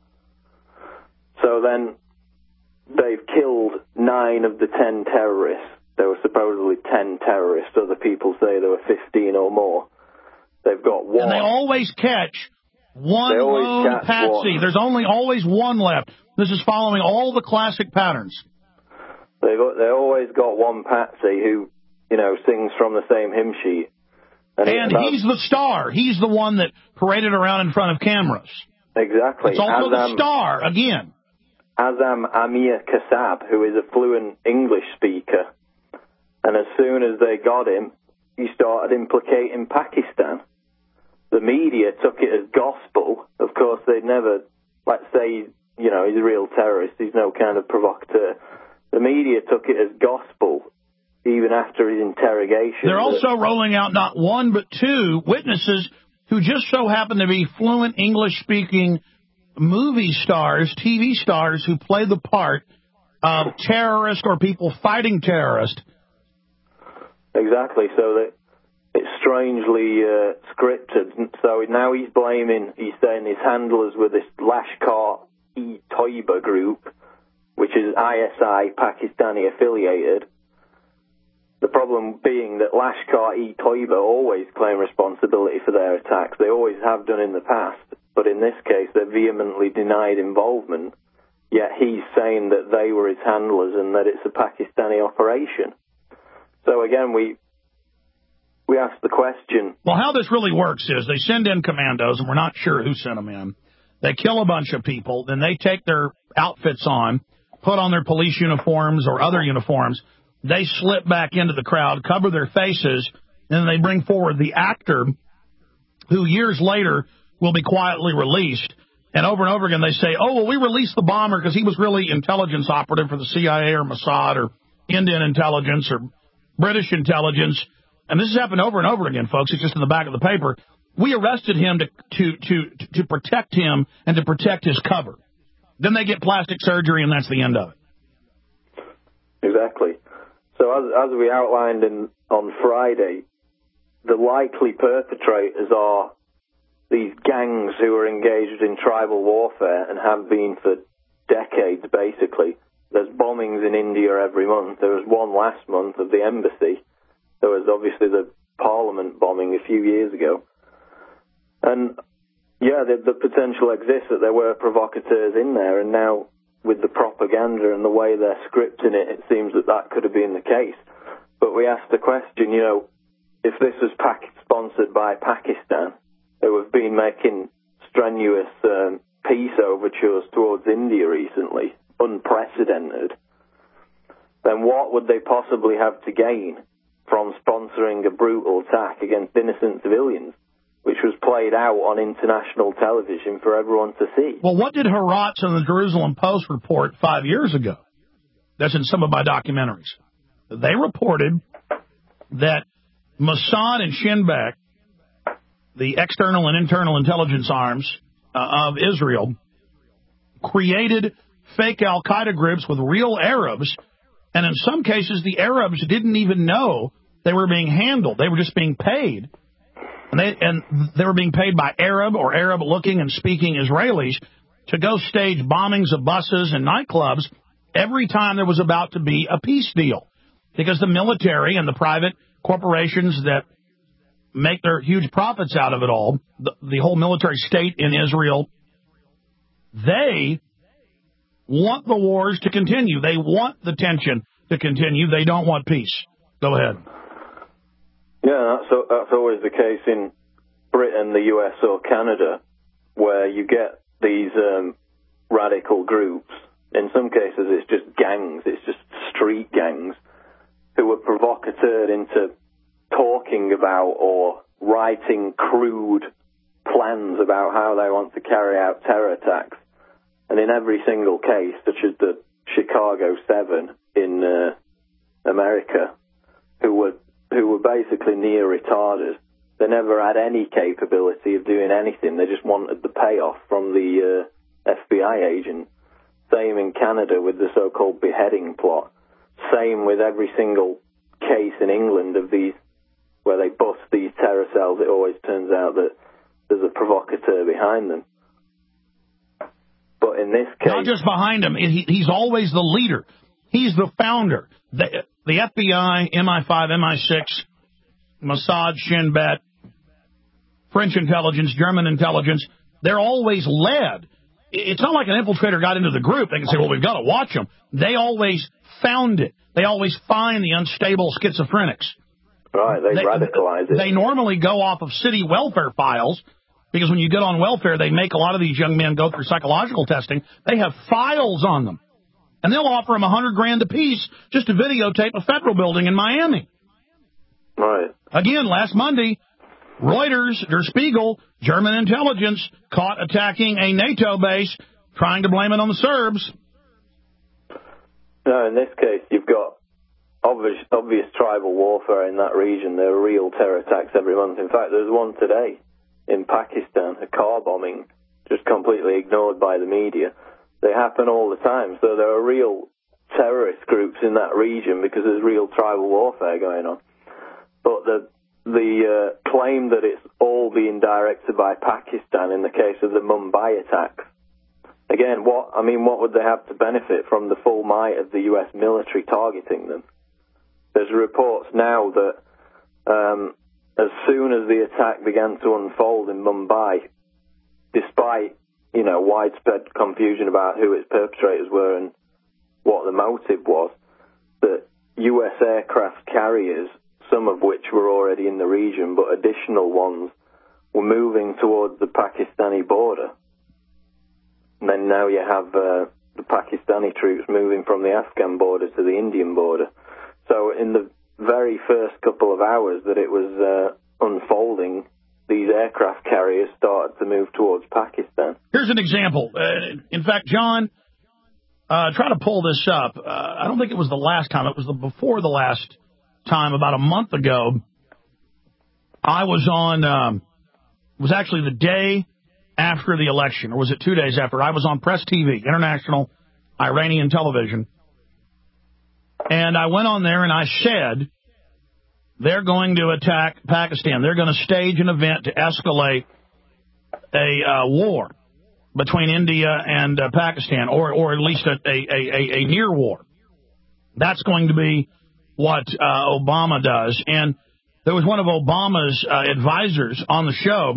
Speaker 2: So then they've killed 9 of the 10 terrorists. There were supposedly 10 terrorists. Other people say there were 15 or more. They've got one.
Speaker 3: And they always catch one lone patsy. There's always one left. This is following all the classic patterns.
Speaker 2: They always got one patsy who, you know, sings from the same hymn sheet.
Speaker 3: And he's the star. He's the one that paraded around in front of cameras.
Speaker 2: Exactly.
Speaker 3: It's also the star, again.
Speaker 2: Azam Amir Kassab, who is a fluent English speaker. And as soon as they got him, he started implicating Pakistan. The media took it as gospel. Of course, they'd never, let's say, you know, he's a real terrorist. He's no kind of provocateur. The media took it as gospel, even after his interrogation.
Speaker 3: They're also rolling out not one but 2 witnesses who just so happen to be fluent English-speaking movie stars, TV stars who play the part of terrorists or people fighting terrorists.
Speaker 2: Exactly. So that it's strangely scripted. So now he's saying his handlers were this Lashkar-e-Toiba group, which is ISI, Pakistani affiliated. The problem being that Lashkar-e-Toiba always claim responsibility for their attacks. They always have done in the past. But in this case, they're vehemently denied involvement. Yet he's saying that they were his handlers and that it's a Pakistani operation. So again, we ask the question.
Speaker 3: Well, how this really works is they send in commandos, and we're not sure who sent them in. They kill a bunch of people. Then they take their outfits on, put on their police uniforms or other uniforms. They slip back into the crowd, cover their faces, and they bring forward the actor who years later will be quietly released. And over again they say, oh, well, we released the bomber because he was really intelligence operative for the CIA or Mossad or Indian intelligence or British intelligence. And this has happened over and over again, folks. It's just in the back of the paper. We arrested him to protect him and to protect his cover. Then they get plastic surgery, and that's the end of it.
Speaker 2: Exactly. So as we outlined on Friday, the likely perpetrators are these gangs who are engaged in tribal warfare and have been for decades, basically. There's bombings in India every month. There was one last month of the embassy. There was obviously the parliament bombing a few years ago. And, yeah, the potential exists that there were provocateurs in there, and now with the propaganda and the way they're scripting it, it seems that could have been the case. But we asked the question, you know, if this was sponsored by Pakistan, who have been making strenuous peace overtures towards India recently, unprecedented, then what would they possibly have to gain from sponsoring a brutal attack against innocent civilians, which was played out on international television for everyone to see?
Speaker 3: Well, what did Heratz and the Jerusalem Post report 5 years ago? That's in some of my documentaries. They reported that Mossad and Shin Bet, the external and internal intelligence arms of Israel, created fake al-Qaeda groups with real Arabs, and in some cases the Arabs didn't even know they were being handled. They were just being paid. And they were being paid by Arab or Arab-looking and speaking Israelis to go stage bombings of buses and nightclubs every time there was about to be a peace deal. Because the military and the private corporations that make their huge profits out of it all, the whole military state in Israel, they want the wars to continue. They want the tension to continue. They don't want peace. Go ahead.
Speaker 2: Yeah, that's always the case in Britain, the US, or Canada, where you get these radical groups. In some cases, it's just gangs. It's just street gangs who are provocateured into talking about or writing crude plans about how they want to carry out terror attacks. And in every single case, such as the Chicago 7 in America, who were basically near retarded, they never had any capability of doing anything. They just wanted the payoff from the FBI agent. Same in Canada with the so-called beheading plot. Same with every single case in England of these, where they bust these terror cells. It always turns out that there's a provocateur behind them. But in this case...
Speaker 3: Not just behind him. He's always the leader. He's the founder. The FBI, MI5, MI6, Mossad, Shin Bet, French intelligence, German intelligence, they're always led. It's not like an infiltrator got into the group. They can say, well, we've got to watch them. They always found it. They always find the unstable schizophrenics.
Speaker 2: Right, they radicalize it.
Speaker 3: They normally go off of city welfare files, because when you get on welfare, they make a lot of these young men go through psychological testing. They have files on them. And they'll offer them $100,000 apiece just to videotape a federal building in Miami.
Speaker 2: Right.
Speaker 3: Again, last Monday, Reuters, Der Spiegel, German intelligence caught attacking a NATO base, trying to blame it on the Serbs.
Speaker 2: No, in this case, you've got obvious tribal warfare in that region. There are real terror attacks every month. In fact, there's one today in Pakistan, a car bombing, just completely ignored by the media. They happen all the time. So there are real terrorist groups in that region because there's real tribal warfare going on. But the claim that it's all being directed by Pakistan in the case of the Mumbai attacks, again, what would they have to benefit from the full might of the U.S. military targeting them? There's reports now that as soon as the attack began to unfold in Mumbai, despite widespread confusion about who its perpetrators were and what the motive was, that U.S. aircraft carriers, some of which were already in the region, but additional ones, were moving towards the Pakistani border. And then now you have the Pakistani troops moving from the Afghan border to the Indian border. So in the very first couple of hours that it was unfolding, these aircraft carriers started to move towards Pakistan.
Speaker 3: Here's an example. In fact, John, try to pull this up. I don't think it was the last time. It was before the last time, about a month ago. I was on, it was actually the day after the election, or was it 2 days after? I was on Press TV, international Iranian television, and I went on there and I said they're going to attack Pakistan. They're going to stage an event to escalate a war between India and Pakistan, or at least a near war. That's going to be what Obama does. And there was one of Obama's advisors on the show,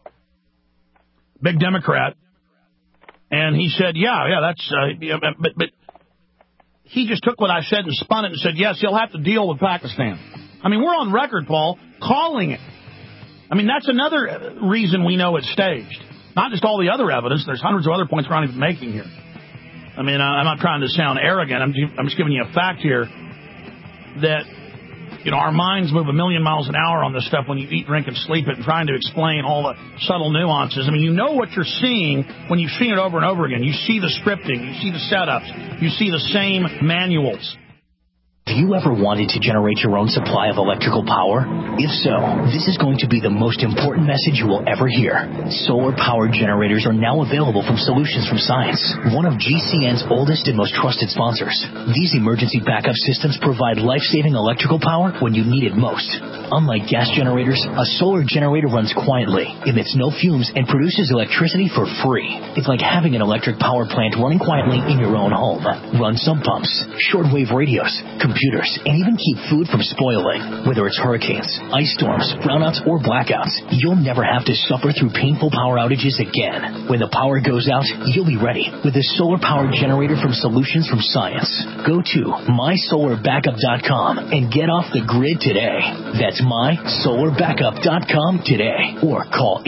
Speaker 3: big Democrat, and he said, that's, but he just took what I said and spun it and said, yes, he'll have to deal with Pakistan. I mean, we're on record, Paul, calling it. I mean, that's another reason we know it's staged. Not just all the other evidence. There's hundreds of other points we're not even making here. I mean, I'm not trying to sound arrogant. I'm just giving you a fact here that, our minds move a million miles an hour on this stuff when you eat, drink, and sleep it, and trying to explain all the subtle nuances. I mean, you know what you're seeing when you've seen it over and over again. You see the scripting. You see the setups. You see the same manuals.
Speaker 4: Have you ever wanted to generate your own supply of electrical power? If so, this is going to be the most important message you will ever hear. Solar power generators are now available from Solutions from Science, one of GCN's oldest and most trusted sponsors. These emergency backup systems provide life-saving electrical power when you need it most. Unlike gas generators, a solar generator runs quietly, emits no fumes, and produces electricity for free. It's like having an electric power plant running quietly in your own home. Run sump pumps, shortwave radios, computers, and even keep food from spoiling. Whether it's hurricanes, ice storms, brownouts, or blackouts, you'll never have to suffer through painful power outages again. When the power goes out, you'll be ready with a solar power generator from Solutions from Science. Go to mysolarbackup.com and get off the grid today. That's mysolarbackup.com today. Or call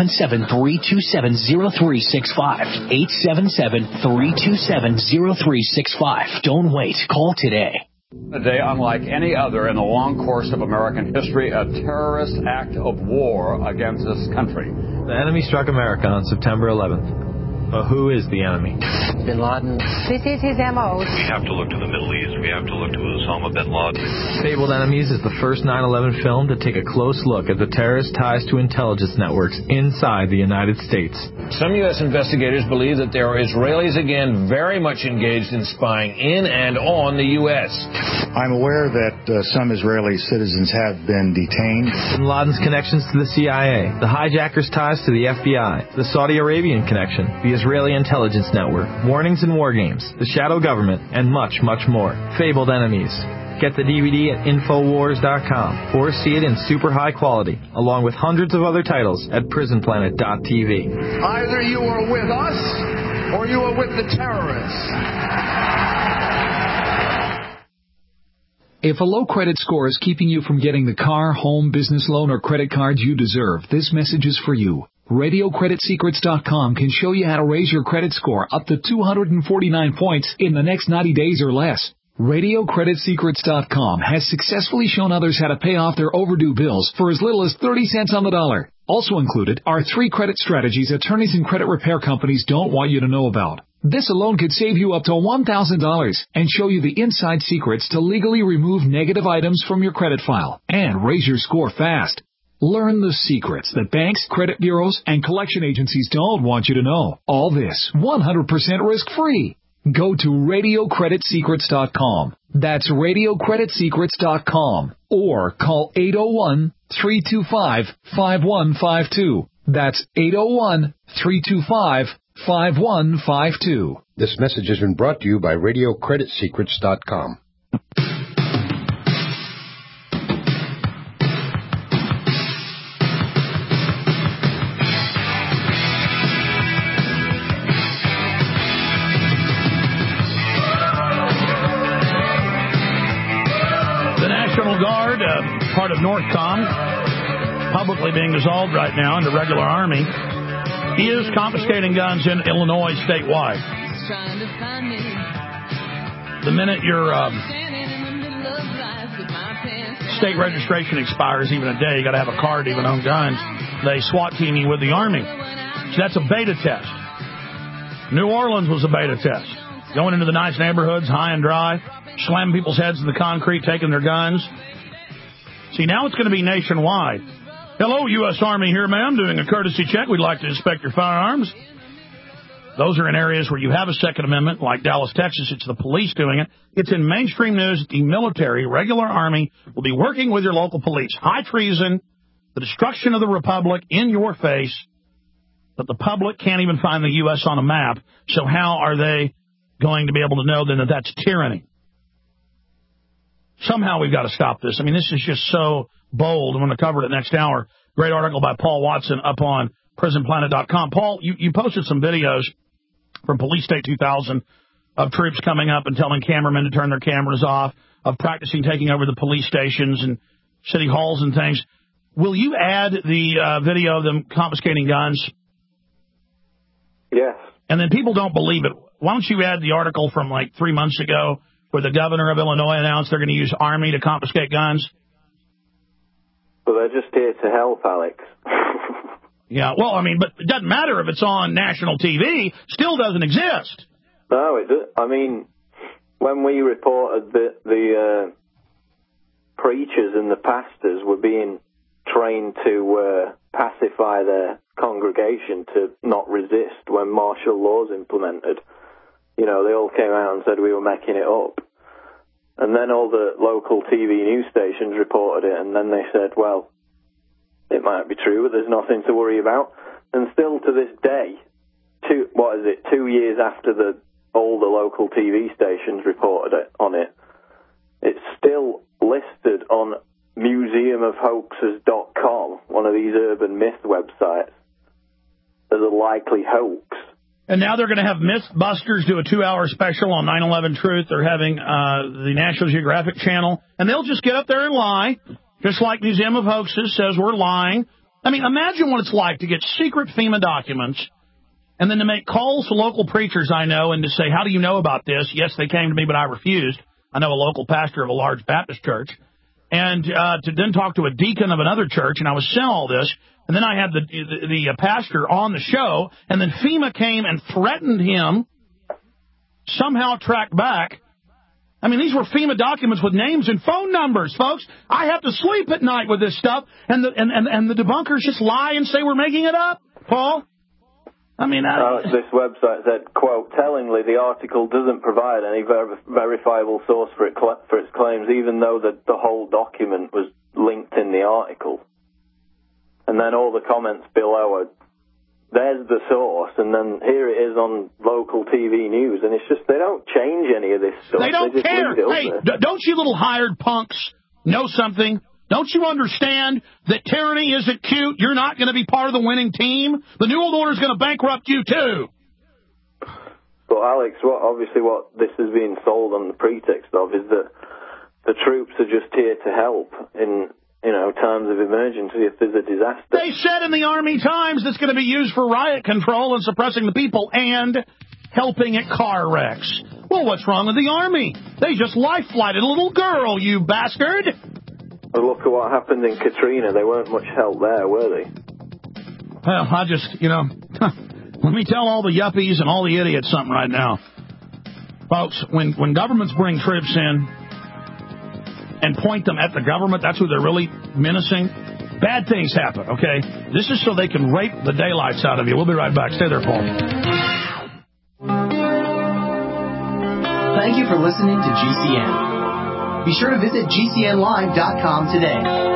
Speaker 4: 877-327-0365. 877-327-0365. Don't wait. Call today.
Speaker 13: A day unlike any other in the long course of American history, a terrorist act of war against this country.
Speaker 14: The enemy struck America on September 11th. But who is the enemy?
Speaker 15: Bin Laden. This is his M.O.
Speaker 16: We have to look to the Middle East. We have to look to Osama bin Laden.
Speaker 14: Fabled Enemies is the first 9/11 film to take a close look at the terrorist ties to intelligence networks inside the United States.
Speaker 17: Some U.S. investigators believe that there are Israelis again very much engaged in spying in and on the U.S.
Speaker 18: I'm aware that some Israeli citizens have been detained.
Speaker 14: Bin Laden's connections to the CIA, the hijackers' ties to the FBI, the Saudi Arabian connection, the Israeli intelligence network, warnings and war games, the shadow government, and much, much more. Fabled Enemies. Get the DVD at Infowars.com or see it in super high quality, along with hundreds of other titles at PrisonPlanet.tv.
Speaker 5: Either you are with us or you are with the terrorists.
Speaker 6: If a low credit score is keeping you from getting the car, home, business loan, or credit cards you deserve, this message is for you. RadioCreditSecrets.com can show you how to raise your credit score up to 249 points in the next 90 days or less. RadioCreditSecrets.com has successfully shown others how to pay off their overdue bills for as little as 30 cents on the dollar. Also included are 3 credit strategies attorneys and credit repair companies don't want you to know about. This alone could save you up to $1,000 and show you the inside secrets to legally remove negative items from your credit file and raise your score fast. Learn the secrets that banks, credit bureaus, and collection agencies don't want you to know. All this 100% risk-free. Go to RadioCreditSecrets.com. That's RadioCreditSecrets.com. Or call 801-325-5152. That's 801-325-5152.
Speaker 23: This message has been brought to you by RadioCreditSecrets.com.
Speaker 3: Guard, part of NORTHCOM, publicly being dissolved right now into regular Army, is confiscating guns in Illinois statewide. The minute your state registration expires, even a day, you got to have a card to even own guns, they SWAT team you with the Army. So that's a beta test. New Orleans was a beta test. Going into the nice neighborhoods, high and dry, slamming people's heads in the concrete, taking their guns. See, now it's going to be nationwide. Hello, U.S. Army here, ma'am. Doing a courtesy check. We'd like to inspect your firearms. Those are in areas where you have a Second Amendment, like Dallas, Texas. It's the police doing it. It's in mainstream news. The military, regular Army, will be working with your local police. High treason, the destruction of the Republic in your face, but the public can't even find the U.S. on a map. So how are they going to be able to know then that that's tyranny? Somehow we've got to stop this. I mean, this is just so bold. I'm going to cover it next hour. Great article by Paul Watson up on prisonplanet.com. Paul, you posted some videos from Police State 2000 of troops coming up and telling cameramen to turn their cameras off, of practicing taking over the police stations and city halls and things. Will you add the video of them confiscating guns?
Speaker 2: Yes.
Speaker 3: And then people don't believe it. Why don't you add the article from like 3 months ago where the governor of Illinois announced they're going to use Army to confiscate guns?
Speaker 2: Well, they're just here to help, Alex.
Speaker 3: Yeah, well, I mean, but it doesn't matter if it's on national TV. Still doesn't exist.
Speaker 2: No, it does. I mean, when we reported that the preachers and the pastors were being trained to pacify their congregation to not resist when martial law's implemented, you know, they all came out and said we were making it up. And then all the local TV news stations reported it, and then they said, well, it might be true, but there's nothing to worry about. And still to this day, 2 years after all the local TV stations reported on it, it's still listed on museumofhoaxes.com, one of these urban myth websites, as a likely hoax.
Speaker 3: And now they're going to have Mythbusters do a 2-hour special on 9/11 Truth. They're having the National Geographic Channel, and they'll just get up there and lie, just like Museum of Hoaxes says we're lying. I mean, imagine what it's like to get secret FEMA documents and then to make calls to local preachers I know and to say, how do you know about this? Yes, they came to me, but I refused. I know a local pastor of a large Baptist church. And to then talk to a deacon of another church, and I was sent all this. And then I had the pastor on the show, and then FEMA came and threatened him, somehow tracked back. I mean, these were FEMA documents with names and phone numbers, folks. I have to sleep at night with this stuff, and the debunkers just lie and say we're making it up, Paul. I mean,
Speaker 2: this website said, quote, tellingly, the article doesn't provide any verifiable source for its claims, even though the whole document was linked in the article. And then all the comments below are, there's the source, and then here it is on local TV news, and it's just, they don't change any of this stuff.
Speaker 3: They don't care. Hey, don't you little hired punks know something? Don't you understand that tyranny isn't cute? You're not going to be part of the winning team. The New World Order is going to bankrupt you, too.
Speaker 2: Well, Alex, obviously what this is being sold on the pretext of is that the troops are just here to help in times of emergency if there's a disaster.
Speaker 3: They said in the Army Times it's going to be used for riot control and suppressing the people and helping at car wrecks. Well, what's wrong with the Army? They just life-flighted a little girl, you bastard.
Speaker 2: Well, look at what happened in Katrina. They weren't much help there, were they?
Speaker 3: Well, I just, let me tell all the yuppies and all the idiots something right now. Folks, when governments bring troops in and point them at the government, that's who they're really menacing, bad things happen, okay? This is so they can rape the daylights out of you. We'll be right back. Stay there, Paul.
Speaker 7: Thank you for listening to GCN. Be sure to visit GCNlive.com today.